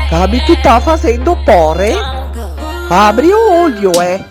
Sabe que tá fazendo porre? Abre o olho,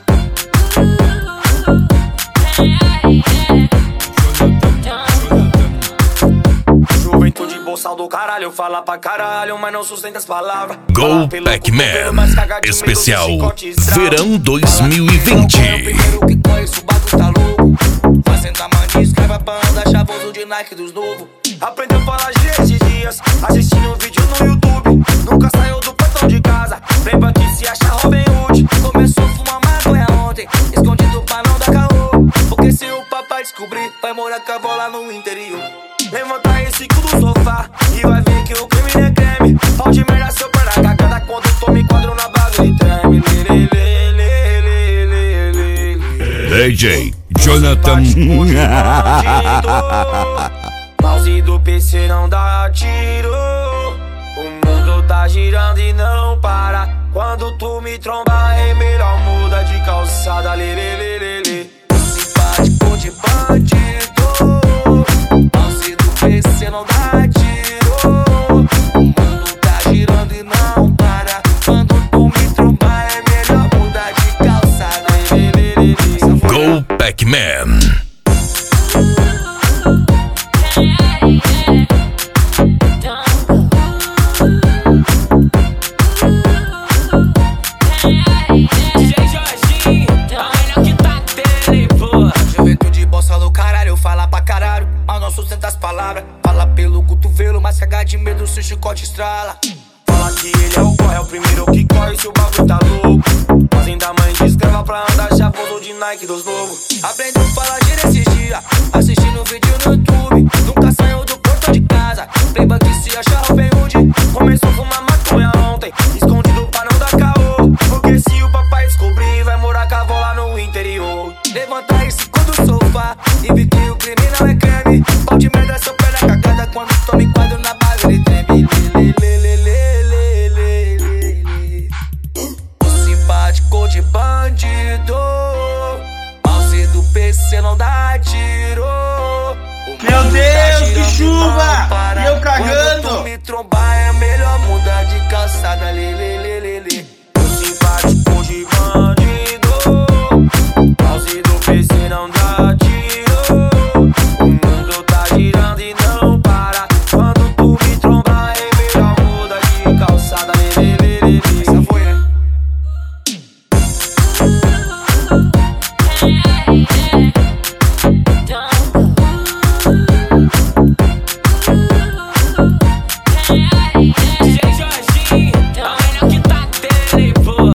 Juventude bolsal do caralho, fala pra caralho, mas não sustenta as palavras. Go Pac-Man, especial Verão 2020. Primeiro que conheço, o bagulho tá louco. Fazendo a mania, escreva pra andar chavoso de Nike dos novos. Aprendeu a falar esses dias, assistindo um vídeo no YouTube. Nunca saiu do portão de casa, lembra que se acha Robin Hood. Começou a fumar maconha ontem, escondido pra não dar caô. Porque se o papai descobrir, vai morar com a avó lá no interior. Levanta esse cu do sofá e vai ver que o crime não é creme. Pau de merda seu perna cagada quando toma enquadro na base e treme. DJ Jonathan. Mouse do PC não dá tiro. O mundo tá girando e não para. Quando tu me tromba é melhor muda de calçada. Simpático de bandido. Mouse do PC não dá tiro. O mundo tá girando e não para. Quando tu me tromba é melhor mudar de calçada. Go Pac-Man. Juventude bossa do caralho, fala pra caralho, mas não sustenta as palavras. Fala pelo cotovelo, mas caga de medo se o chicote estrala. Fala que ele é o corre, é o primeiro que corre se o bagulho tá louco. Fazendo a mãe de escrava pra andar chavoso de Nike dos novos. Aprendeu a falar gira esses dias, assistindo vídeo no YouTube. Nunca saiu do portão de casa, lembra que se acha Robin Hood. Começou a fumar